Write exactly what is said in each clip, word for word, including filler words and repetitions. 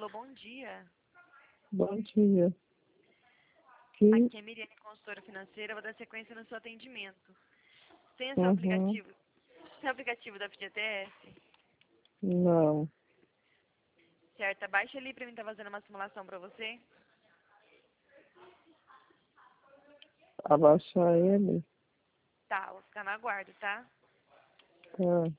Alô, bom dia. Bom dia. Que... Aqui é a Miriane, consultora financeira. Vou dar sequência no seu atendimento. Tem o seu Uhum. aplicativo, seu aplicativo da F G T S? Não. Certo, abaixa ali pra mim estar fazendo uma simulação pra você. Abaixar ele? Tá, vou ficar no aguardo, tá? Tá.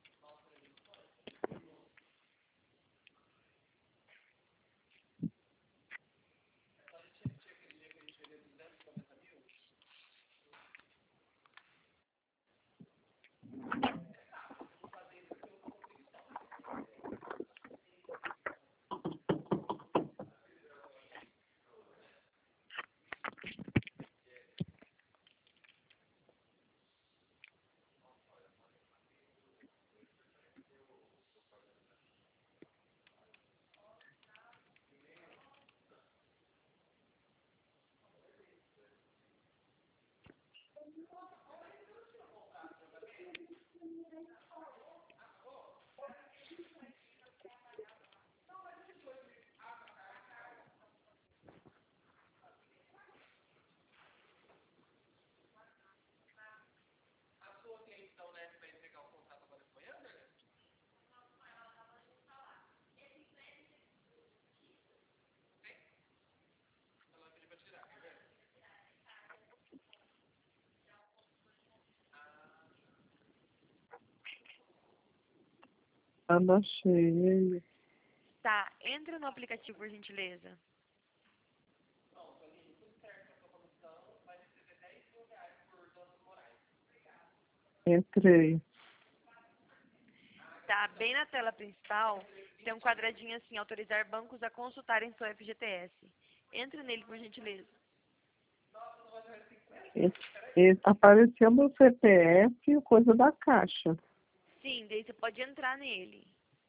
Abaixei ele. Tá, entra no aplicativo, por gentileza. Entrei. Tá, bem na tela principal, tem um quadradinho assim, autorizar bancos a consultarem sua F G T S. Entre nele, por gentileza. E, e, apareceu meu C P F e o coisa da caixa. Sim, daí você pode entrar nele.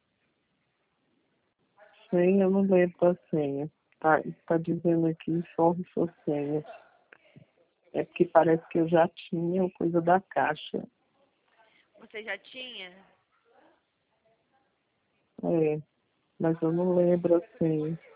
Senha, eu não lembro da senha. Tá, tá dizendo aqui, informe sua senha. É porque parece que eu já tinha o coisa da caixa. Você já tinha? É, mas eu não lembro a senha.